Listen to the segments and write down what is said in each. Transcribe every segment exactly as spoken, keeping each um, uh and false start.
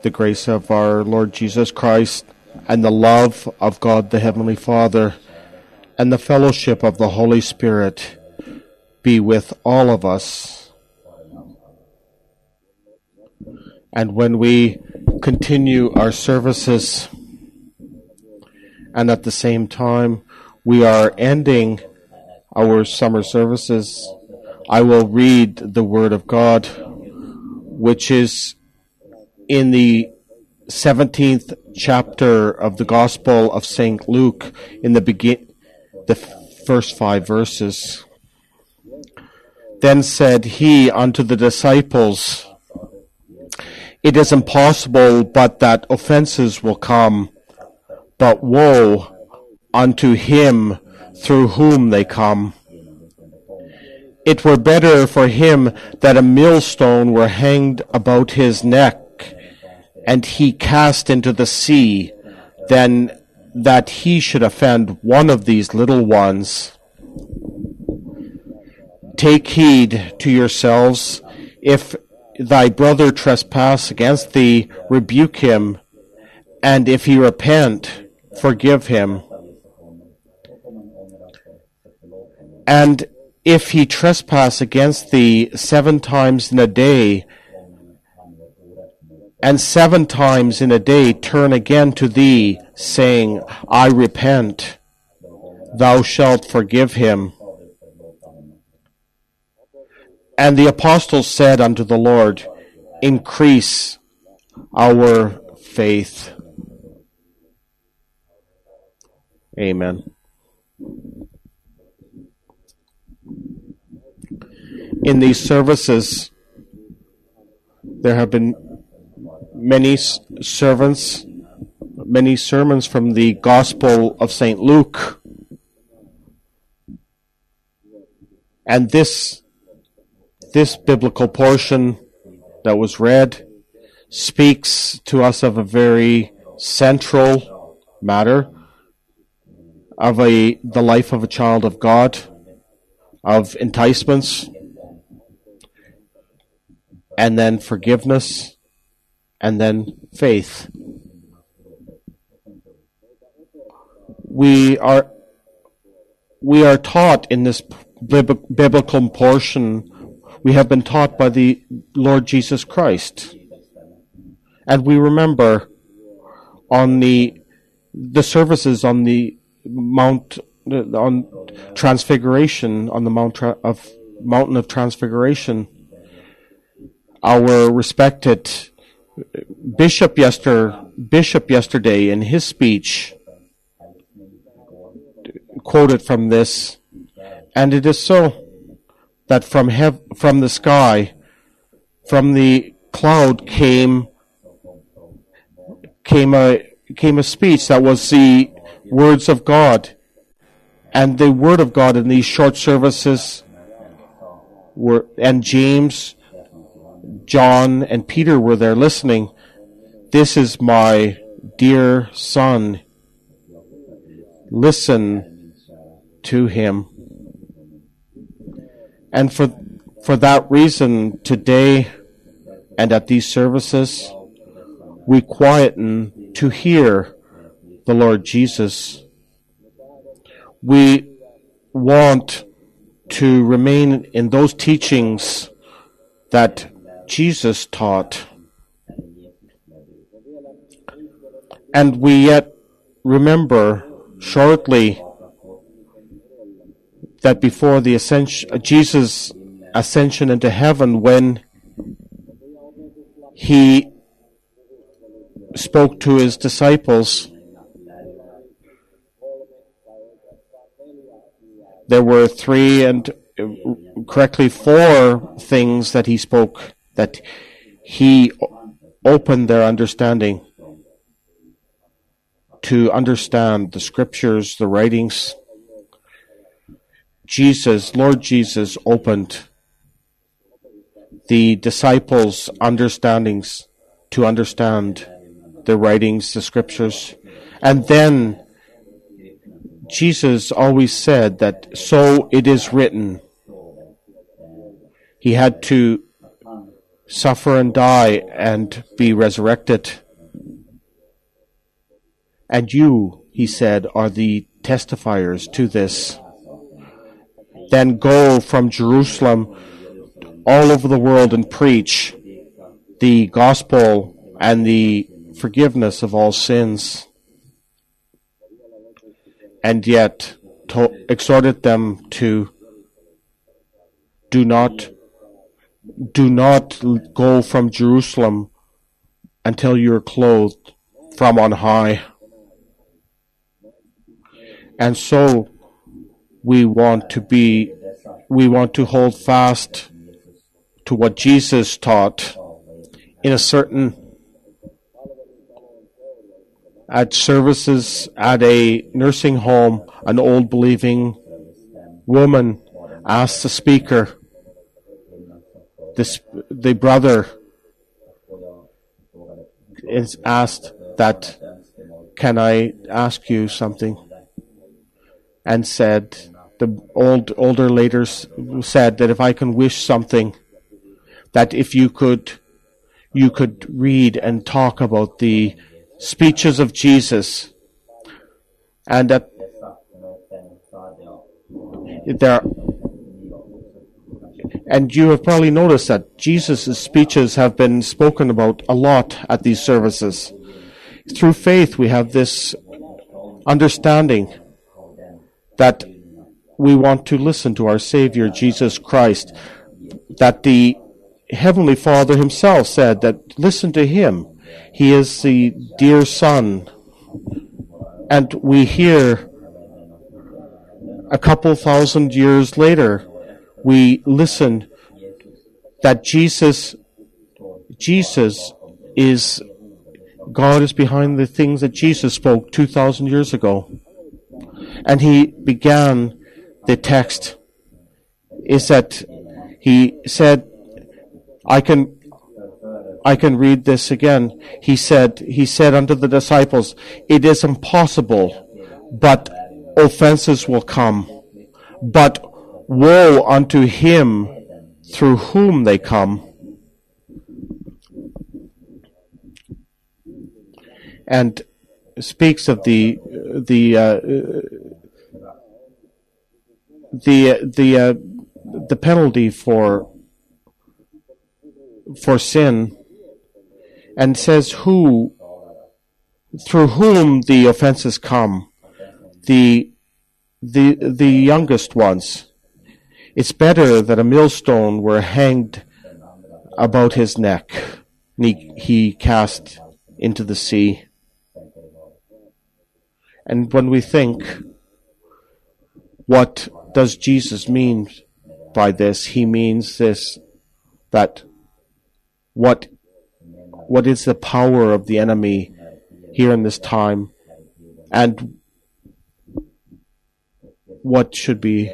the grace of our Lord Jesus Christ, and the love of God the Heavenly Father, and the fellowship of the Holy Spirit be with all of us. And when we continue our services, and at the same time we are ending our summer services, I will read the Word of God, which is in the seventeenth chapter of the Gospel of Saint Luke, in the begin, the first five verses. Then said he unto the disciples, It is impossible but that offenses will come, but woe unto him through whom they come. It were better for him that a millstone were hanged about his neck, and he cast into the sea, than that he should offend one of these little ones. Take heed to yourselves. If thy brother trespass against thee, rebuke him, and if he repent, forgive him. And if he trespass against thee seven times in a day, and seven times in a day turn again to thee, saying, I repent, thou shalt forgive him. And the apostles said unto the Lord, Increase our faith. Amen. In these services, there have been many servants, many sermons from the Gospel of Saint Luke. And this, this biblical portion that was read speaks to us of a very central matter, of a the life of a child of God, of enticements, and then forgiveness, and then faith. We are we are taught in this biblical portion, we have been taught by the Lord Jesus Christ. And we remember on the the services on the Mount on Transfiguration, on the Mount of Mountain of Transfiguration, our respected Bishop yester Bishop yesterday in his speech quoted from this, and it is so that from hev- from the sky, from the cloud came came a came a speech that was the words of God, and the word of God in these short services were, and James, John, and Peter were there listening. This is my dear son. Listen to him. And for for that reason, today and at these services, we quieten to hear the Lord Jesus. We want to remain in those teachings that Jesus taught. And we yet remember shortly that before the ascension, Jesus' ascension into heaven, when he spoke to his disciples, there were three and correctly four things that he spoke, that he opened their understanding to understand the scriptures, the writings. Jesus, Lord Jesus, opened the disciples' understandings to understand the writings, the scriptures. And then Jesus always said that, so it is written. He had to suffer and die and be resurrected. And you, he said, are the testifiers to this. Then go from Jerusalem all over the world and preach the gospel and the forgiveness of all sins. And yet to, exhorted them to do not do not go from Jerusalem until you're clothed from on high. And so we want to be we want to hold fast to what Jesus taught in a certain at services at a nursing home. An old believing woman asked the speaker, the, the brother is asked that, can I ask you something? And said, the old older later said that if I can wish something, that if you could you could read and talk about the speeches of Jesus, and that there, and you have probably noticed that Jesus' speeches have been spoken about a lot at these services. Through faith, we have this understanding that we want to listen to our Savior, Jesus Christ, that the Heavenly Father himself said that listen to him. He is the dear Son. And we hear a couple thousand years later, we listen that Jesus, Jesus is, God is behind the things that Jesus spoke two thousand years ago. And he began the text is that he said, I can I can read this again. He said, he said unto the disciples, it is impossible, but offenses will come. But woe unto him through whom they come. And speaks of the the uh, the the uh, the penalty for for sin, and says who through whom the offenses come, the the the youngest ones. It's better that a millstone were hanged about his neck, and he, he cast into the sea. And when we think, what does Jesus mean by this? He means this, that what what is the power of the enemy here in this time, and what should be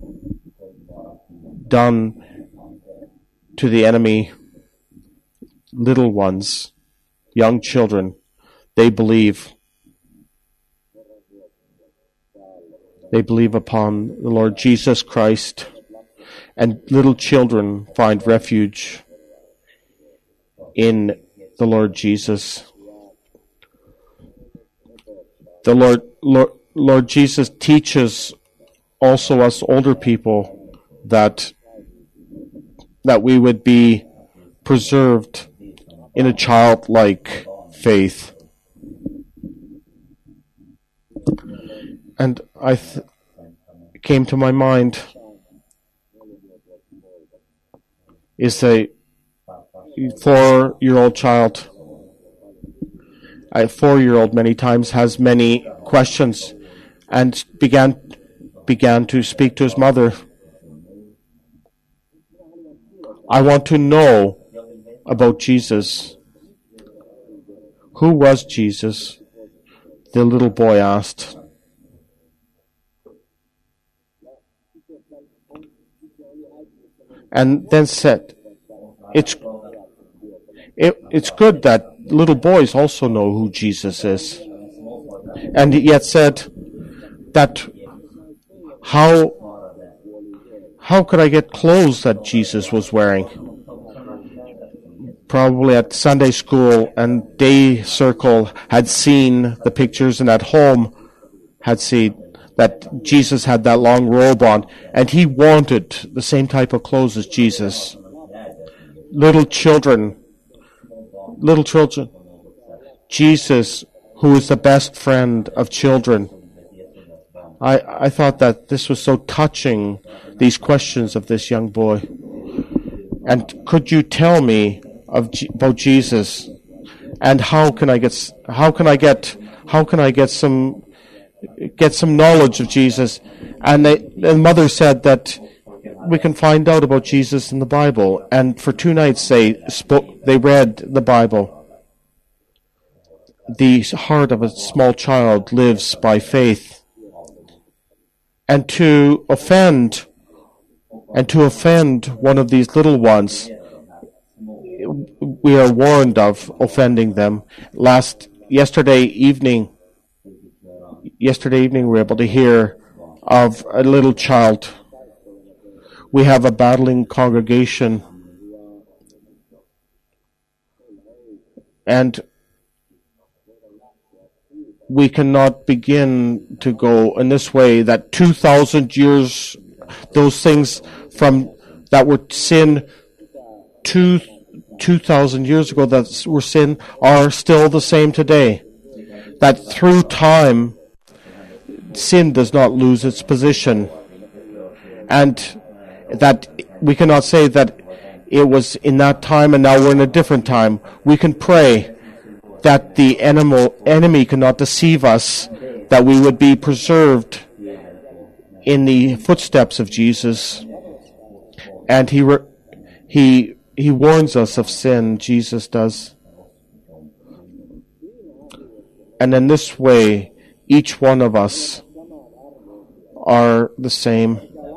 done to the enemy. Little ones, young children, they believe. They believe upon the Lord Jesus Christ, and little children find refuge in the Lord Jesus. The Lord, Lord, Lord Jesus teaches also us older people that that we would be preserved in a childlike faith. And I th- came to my mind is a four-year-old child. A four-year-old many times has many questions, and began began to speak to his mother. I want to know about Jesus. Who was Jesus? The little boy asked. And then said, it's it, it's good that little boys also know who Jesus is. And yet said that how how could I get clothes that Jesus was wearing? probably at Sunday school and day circle had seen the pictures, and at home had seen that Jesus had that long robe on, and he wanted the same type of clothes as Jesus. Little children, little children, Jesus, who is the best friend of children. I, I thought that this was so touching, these questions of this young boy. And could you tell me of G- about Jesus, and how can I get how can I get how can I get some get some knowledge of Jesus? And they, the mother said that we can find out about Jesus in the Bible. And for two nights they spoke, they read the Bible. The heart of a small child lives by faith. And to offend, and to offend one of these little ones, we are warned of offending them. Last, yesterday evening, yesterday evening we were able to hear of a little child. We have a battling congregation, and we cannot begin to go in this way, that two thousand years, those things from that were sin two two thousand years ago that were sin are still the same today. That through time, sin does not lose its position, and that we cannot say that it was in that time and now we're in a different time. We can pray that the animal, enemy cannot deceive us, that we would be preserved in the footsteps of Jesus. And he re- he he warns us of sin, Jesus does. And in this way, each one of us are the same.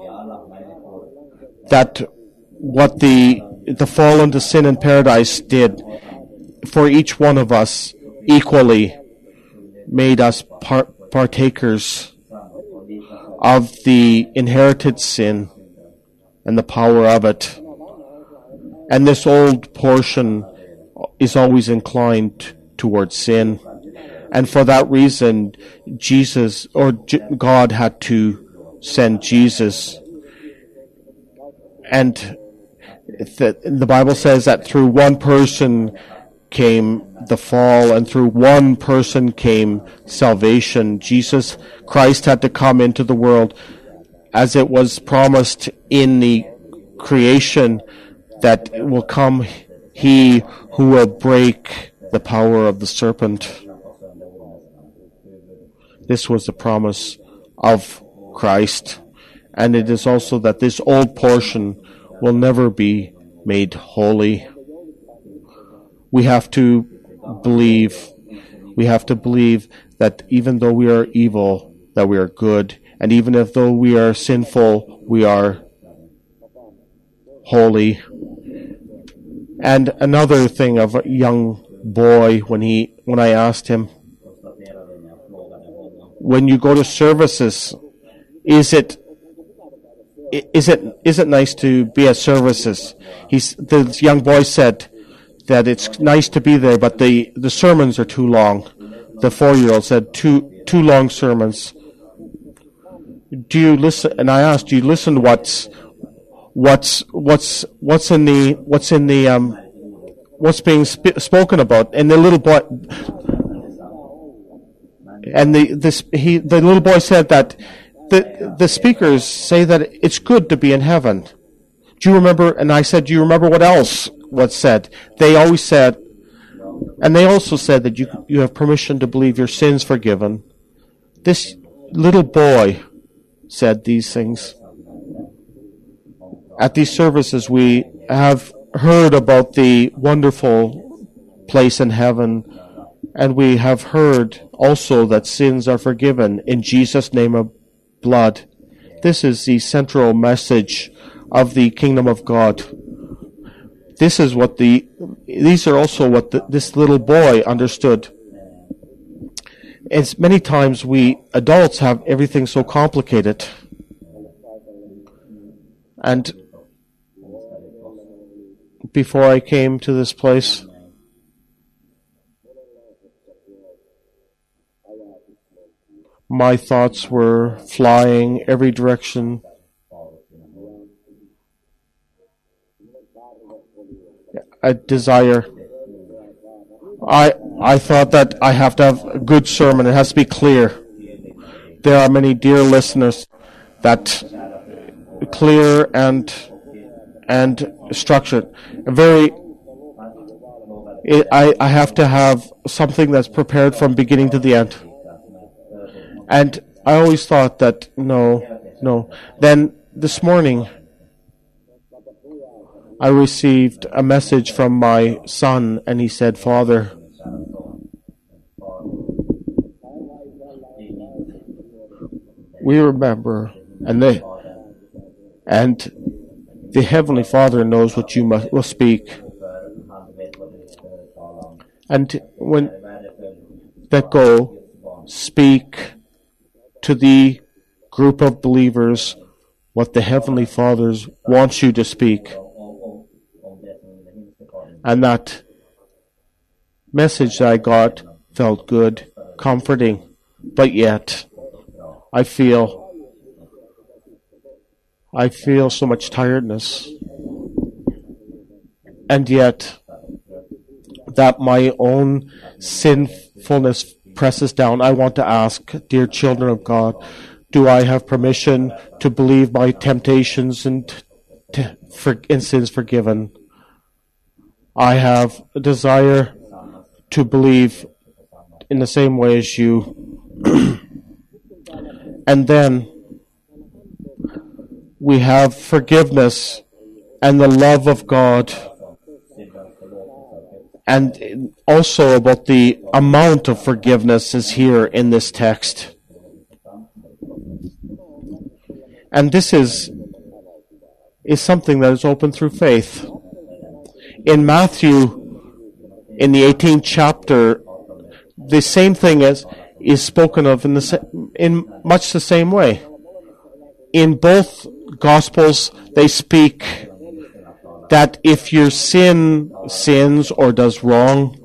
That what the the fall into sin in paradise did for each one of us equally made us par- partakers of the inherited sin and the power of it. And this old portion is always inclined towards sin. And for that reason, Jesus, or J- God had to send Jesus. And the, the Bible says that through one person came the fall, and through one person came salvation. Jesus Christ had to come into the world as it was promised in the creation, that will come he who will break the power of the serpent. This was the promise of Christ, and it is also that this old portion will never be made holy. We have to believe, we have to believe that even though we are evil, that we are good, and even if though we are sinful, we are holy. And another thing of a young boy, when he, when I asked him, when you go to services, is it, is it, is it nice to be at services? He's, the young boy said that it's nice to be there, but the, the sermons are too long. The four-year-old said, two, two long sermons. Do you listen? And I asked, do you listen to what's, what's, what's, what's in the, what's in the, um, what's being sp- spoken about? And the little boy, and the, this, he, the little boy said that the, the speakers say that it's good to be in heaven. Do you remember? And I said, do you remember what else was said? They always said, and they also said that you, you have permission to believe your sins forgiven. This little boy said these things. At these services, we have heard about the wonderful place in heaven, and we have heard also that sins are forgiven in Jesus' name of blood. This is the central message of the kingdom of God. This is what the, these are also what the, this little boy understood. As many times we adults have everything so complicated. And before I came to this place. My thoughts were flying every direction. A desire. I I thought that I have to have a good sermon. It has to be clear. There are many dear listeners that clear and and structured. Very. It, I I have to have something that's prepared from beginning to the end. And I always thought that no, no. Then this morning, I received a message from my son, and he said, "Father, we remember, and they, and the Heavenly Father knows what you must, will speak. And when that go, speak to the group of believers what the Heavenly Father wants you to speak." And that message that I got felt good, comforting, but yet I feel I feel so much tiredness. And yet that my own sinfulness presses down. I want to ask, dear children of God, do I have permission to believe my temptations and, to, for, and sins forgiven? I have a desire to believe in the same way as you. And then we have forgiveness and the love of God, and also about the amount of forgiveness is here in this text. And this is is something that is open through faith. In Matthew, in the eighteenth chapter, the same thing is is spoken of in the in much the same way. In both Gospels, they speak that if your sin sins or does wrong,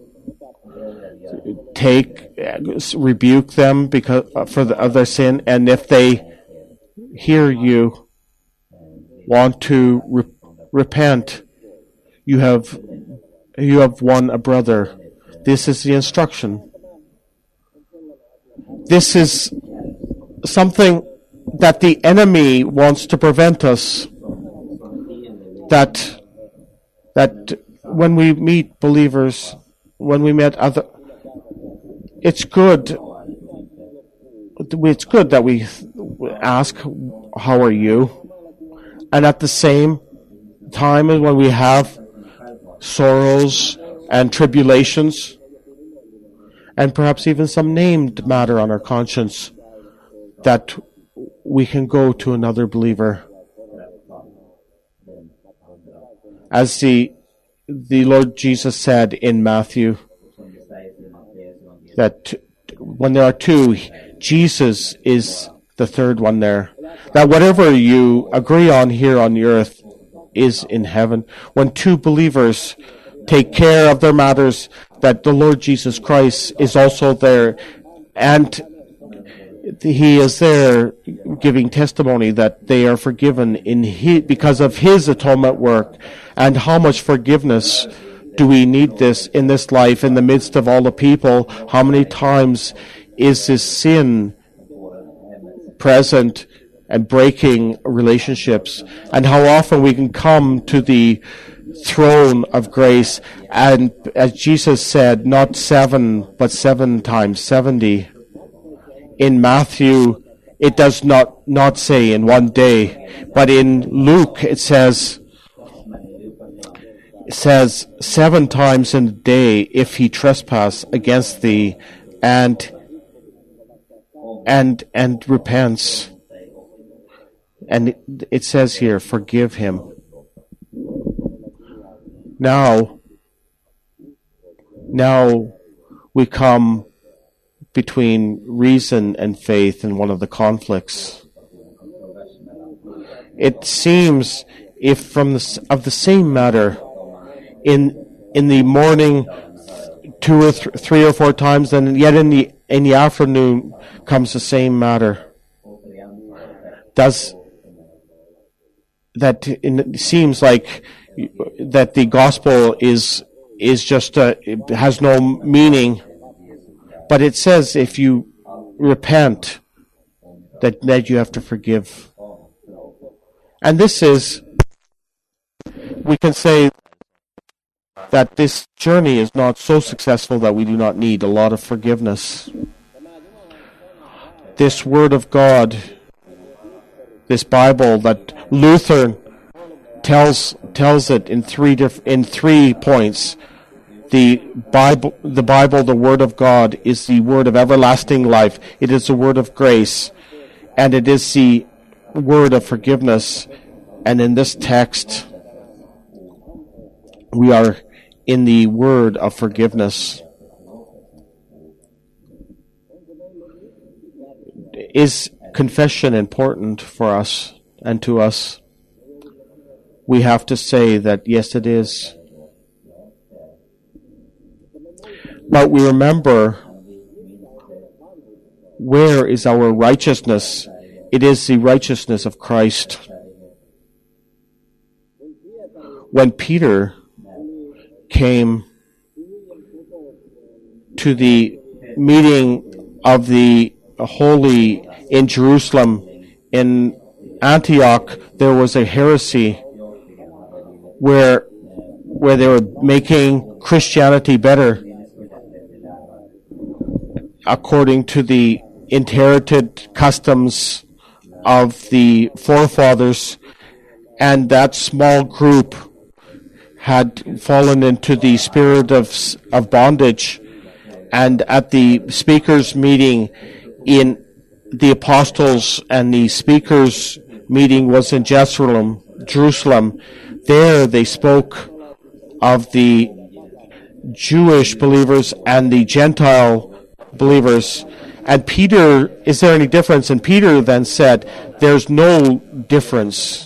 take rebuke them because for the, of their sin, and if they hear you, want to re- repent, you have you have won a brother. This is the instruction. This is something that the enemy wants to prevent us. That that when we meet believers, when we met other, it's good. It's good that we ask, "How are you?" And at the same time, when we have sorrows and tribulations, and perhaps even some named matter on our conscience, that we can go to another believer. As the the Lord Jesus said in Matthew, that when there are two, Jesus is the third one there. That whatever you agree on here on the earth is in heaven. When two believers take care of their matters, that the Lord Jesus Christ is also there, and He is there giving testimony that they are forgiven in He, because of His atonement work. And how much forgiveness do we need this in this life, in the midst of all the people? How many times is this sin present and breaking relationships? And how often we can come to the throne of grace, and as Jesus said, not seven, but seven times seventy. In Matthew, it does not, not say in one day, but in Luke it says, it says seven times in a day if he trespass against thee and and and repents. And it, it says here, forgive him. Now, now we come between reason and faith in one of the conflicts. It seems, if from the, of the same matter, in in the morning two or th- three or four times, and yet in the in the afternoon comes the same matter. Does that it seems like that the gospel is is just a, it has no meaning, but it says if you repent, that that you have to forgive, and this is, we can say that this journey is not so successful that we do not need a lot of forgiveness. This Word of God, this Bible that Luther tells tells it in three diff, in three points. The Bible, the Bible, the Word of God, is the Word of everlasting life. It is the Word of grace, and it is the Word of forgiveness. And in this text, we are in the word of forgiveness. Is confession important for us and to us? We have to say that yes, it is. But we remember, where is our righteousness? It is the righteousness of Christ. When Peter came to the meeting of the holy in Jerusalem, in Antioch, there was a heresy where where they were making Christianity better according to the inherited customs of the forefathers, and that small group had fallen into the spirit of of bondage. And at the speakers' meeting, in the apostles and the speakers' meeting was in Jerusalem, Jerusalem. There they spoke of the Jewish believers and the Gentile believers. And Peter, is there any difference? And Peter then said, there's no difference.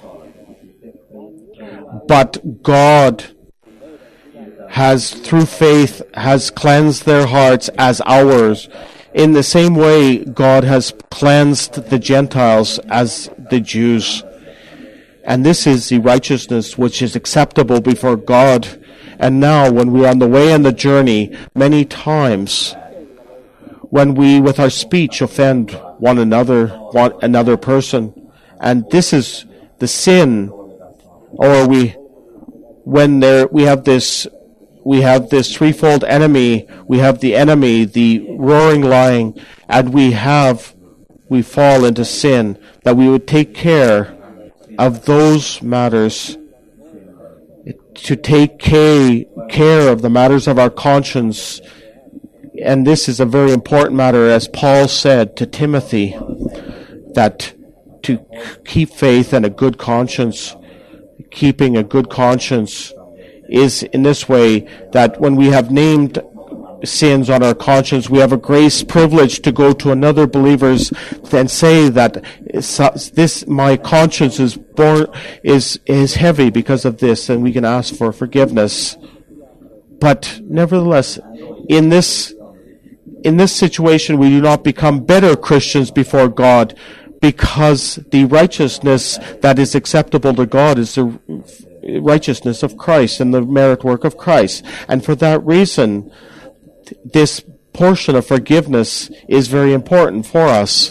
But God has, through faith, has cleansed their hearts as ours. In the same way, God has cleansed the Gentiles as the Jews. And this is the righteousness which is acceptable before God. And now, when we are on the way on the journey, many times, when we, with our speech, offend one another, one another person, and this is the sin, or we, when there, we have this, we have this threefold enemy, we have the enemy, the roaring lion, and we have, we fall into sin, that we would take care of those matters, to take care of the matters of our conscience. And this is a very important matter, as Paul said to Timothy, that to keep faith and a good conscience, keeping a good conscience is in this way, that when we have named sins on our conscience, we have a grace privilege to go to another believers and say that this, my conscience is born, is, is heavy because of this, and we can ask for forgiveness. But nevertheless, in this In this situation, we do not become better Christians before God, because the righteousness that is acceptable to God is the righteousness of Christ and the merit work of Christ. And for that reason, this portion of forgiveness is very important for us.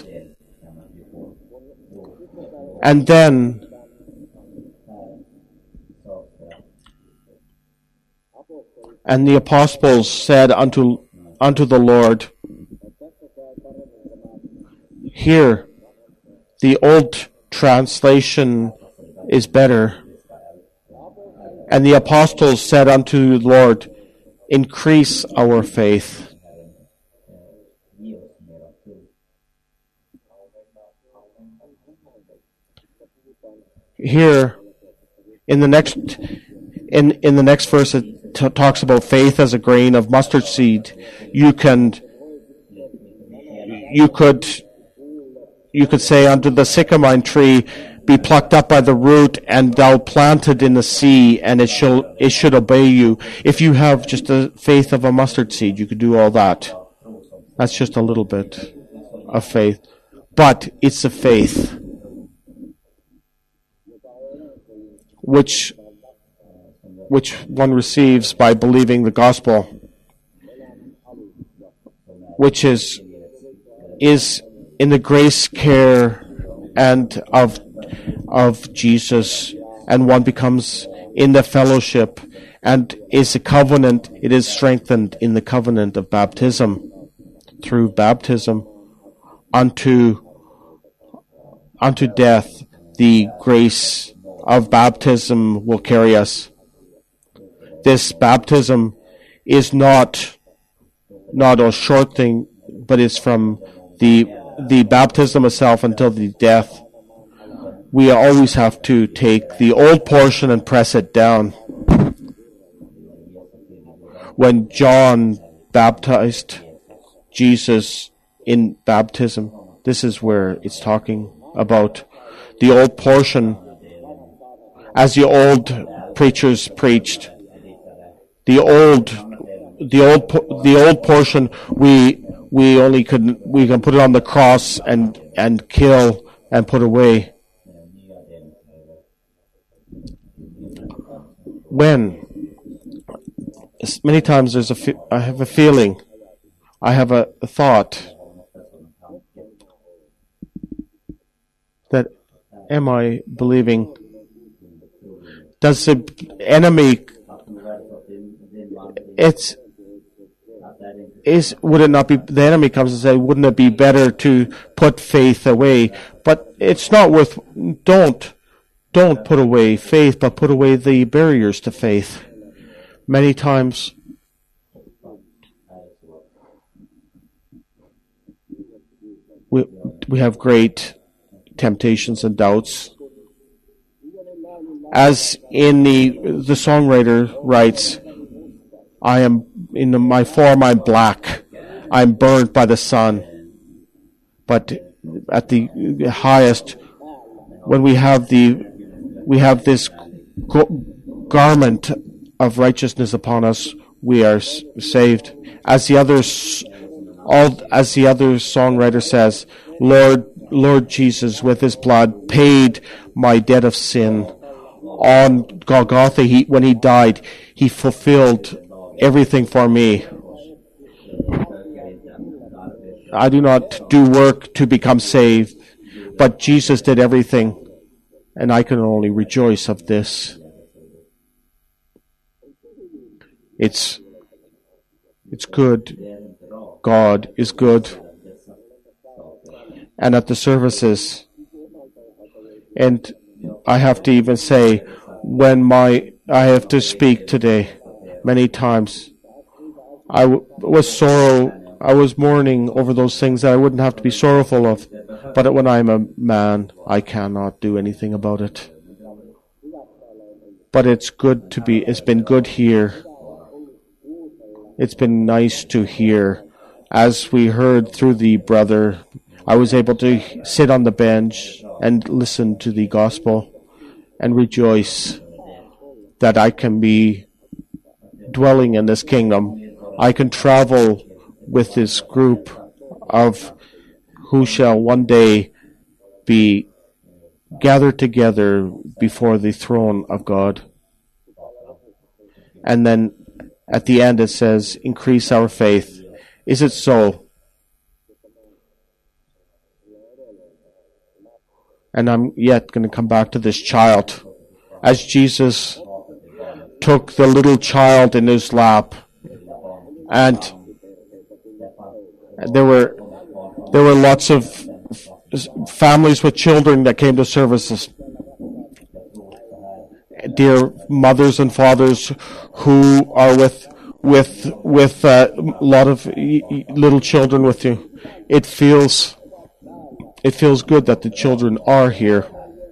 And then, and the apostles said unto unto the Lord. Here, the old translation is better. And the apostles said unto the Lord, increase our faith. Here, in the next in in the next verse, it T- talks about faith as a grain of mustard seed. You can, you could, you could say unto the sycamore tree, be plucked up by the root, and thou planted in the sea, and it shall it should obey you. If you have just the faith of a mustard seed, you could do all that. That's just a little bit of faith. But it's a faith which which one receives by believing the gospel, which is is in the grace, care, and of of Jesus, and one becomes in the fellowship, and is a covenant. It is strengthened in the covenant of baptism, through baptism, unto unto death. The grace of baptism will carry us. This baptism is not not a short thing, but is from the the baptism itself until the death. We always have to take the old portion and press it down. When John baptized Jesus in baptism, this is where it's talking about the old portion, as the old preachers preached. The old, the old, the old portion, we we only could we can put it on the cross and and kill and put away. When many times there's a fe- I have a feeling, I have a, a thought that am I believing? Does the enemy? It's is would it not be the enemy comes and say, wouldn't it be better to put faith away? But it's not worth. Don't don't put away faith, but put away the barriers to faith. Many times we we have great temptations and doubts. As in the the songwriter writes, I am in my form I'm black, I'm burned by the sun. But at the highest, when we have the we have this garment of righteousness upon us, we are saved. As the others, all as the other songwriter says, Lord, Lord Jesus, with His blood, paid my debt of sin. On Golgotha, he, when He died, He fulfilled everything for me. I do not do work to become saved, but Jesus did everything, and I can only rejoice of this. It's it's good. God is good. And at the services, and I have to even say, when my I have to speak today, many times, I w- was sorrow. I was mourning over those things that I wouldn't have to be sorrowful of. But when I'm a man, I cannot do anything about it. But it's good to be. It's been good here. It's been nice to hear. As we heard through the brother, I was able to sit on the bench and listen to the gospel and rejoice that I can be dwelling in this kingdom. I can travel with this group of who shall one day be gathered together before the throne of God. And then at the end it says, increase our faith. Is it so? And I'm yet going to come back to this child. As Jesus took the little child in His lap, and there were there were lots of families with children that came to services. Dear mothers and fathers who are with with with a lot of little children with you, it feels it feels good that the children are here.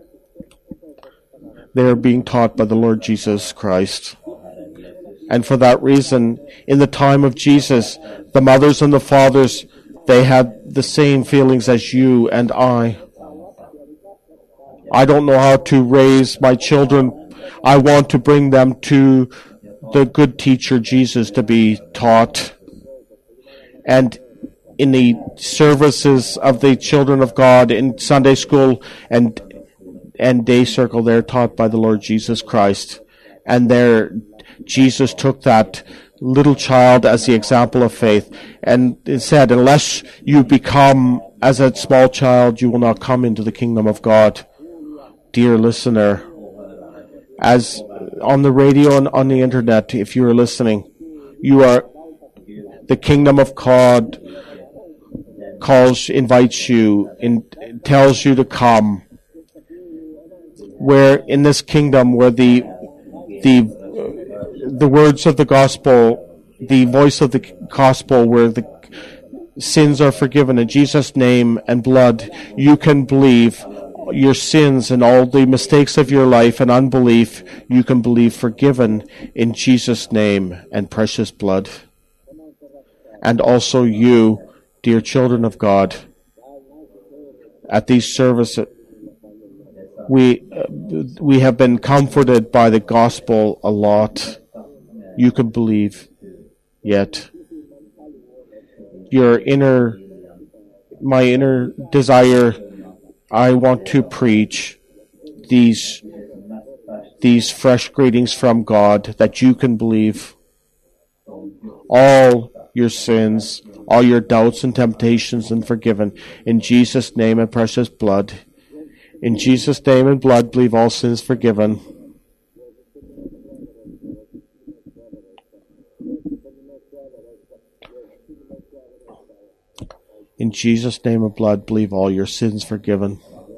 They are being taught by the Lord Jesus Christ. And for that reason, in the time of Jesus, the mothers and the fathers, they had the same feelings as you and I. I don't know how to raise my children. I want to bring them to the good teacher, Jesus, to be taught. And in the services of the children of God in Sunday school and and day circle, they're taught by the Lord Jesus Christ. And there, Jesus took that little child as the example of faith, and it said, unless you become as a small child, you will not come into the kingdom of God. Dear listener, as on the radio and on the internet, if you are listening, you are, the kingdom of God calls, invites you, in, tells you to come. Where in this kingdom, where the the the words of the gospel, the voice of the gospel, where the sins are forgiven in Jesus' name and blood, you can believe your sins and all the mistakes of your life and unbelief, you can believe forgiven in Jesus' name and precious blood. And also you, dear children of God, at these services, we uh, we have been comforted by the gospel a lot. You can believe yet. Your inner, my inner desire, I want to preach these these fresh greetings from God, that you can believe all your sins, all your doubts and temptations and forgiven in Jesus' name and precious blood. In Jesus' name and blood, believe all sins forgiven. In Jesus' name and blood, believe all your sins forgiven.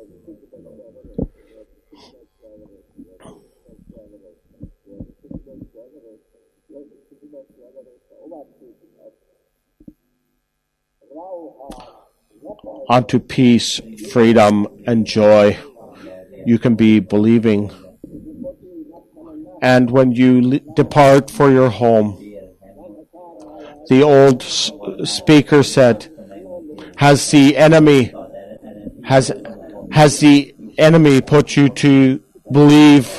Unto peace, freedom, and joy, you can be believing. And when you le- depart for your home, the old s- speaker said, has the enemy, has, has the enemy put you to believe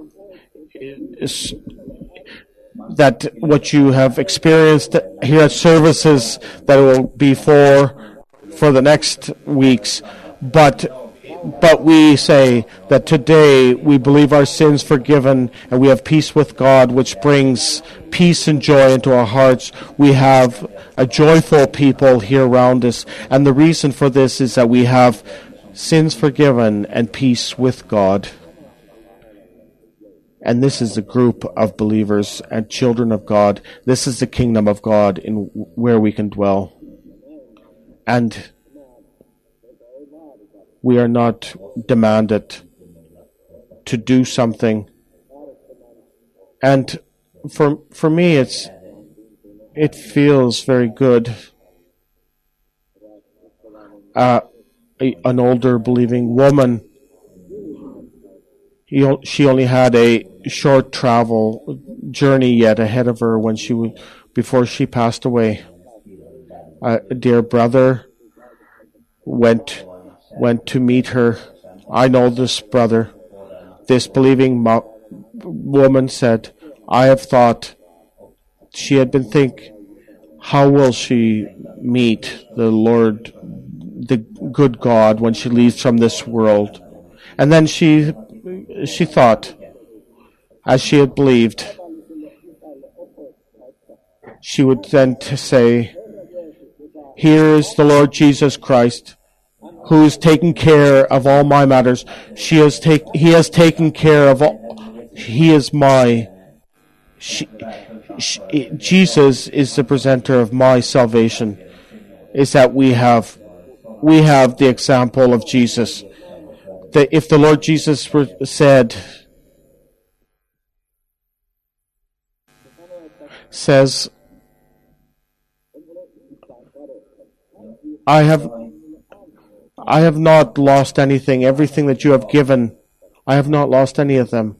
that what you have experienced here at services, that it will be for for the next weeks, but but we say that today we believe our sins forgiven and we have peace with God, which brings peace and joy into our hearts. We have a joyful people here around us, and the reason for this is that we have sins forgiven and peace with God. And this is the group of believers and children of God. This is the kingdom of God in where we can dwell. And we are not demanded to do something. And for for me, it's it feels very good. Uh, a, an older believing woman, he, she only had a short travel journey yet ahead of her when she w- before she passed away. Uh, a dear brother went went to meet her. I know this brother. This believing mo- woman said, I have thought, she had been thinking, how will she meet the Lord, the good God, when she leaves from this world? And then she she thought, as she had believed, she would then to say, here is the Lord Jesus Christ, who is taking care of all my matters. She has take, he has taken care of all. He is my. She, she, Jesus is the presenter of my salvation. Is that we have, we have the example of Jesus. That if the Lord Jesus were, said, says, I have. I have not lost anything. Everything that you have given, I have not lost any of them.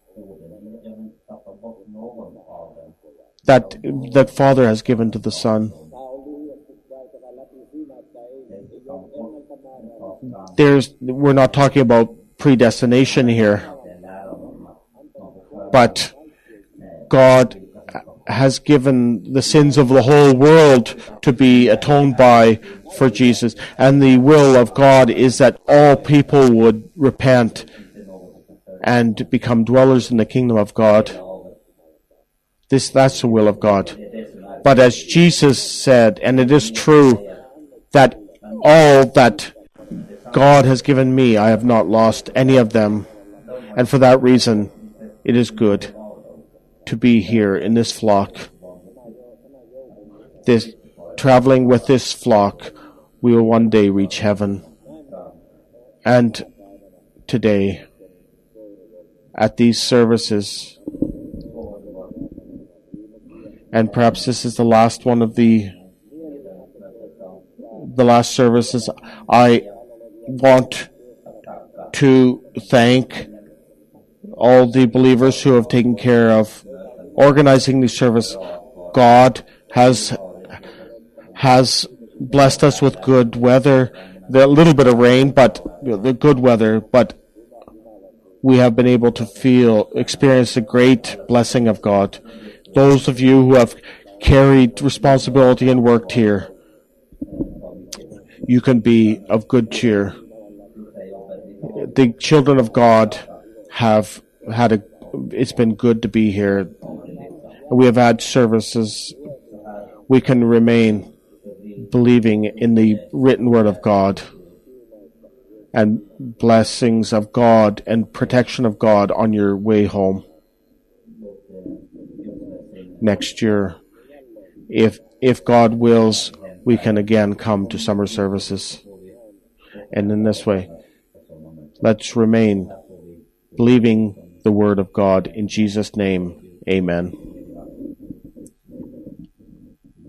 That that Father has given to the Son. There's, we're not talking about predestination here, but God has given the sins of the whole world to be atoned by for Jesus. And the will of God is that all people would repent and become dwellers in the kingdom of God. This, that's the will of God. But as Jesus said, and it is true, that all that God has given me, I have not lost any of them. And for that reason, it is good to be here in this flock. This, traveling with this flock, we will one day reach heaven. And today, at these services, and perhaps this is the last one of the the last services, I want to thank all the believers who have taken care of organizing the service. God has has blessed us with good weather, a little bit of rain, but the good weather, but we have been able to feel, experience the great blessing of God. Those of you who have carried responsibility and worked here, you can be of good cheer. The children of God have had a, it's been good to be here. We have had services. We can remain believing in the written word of God and blessings of God and protection of God on your way home next year. If if God wills, we can again come to summer services. And in this way, let's remain believing the word of God in Jesus' name. Amen.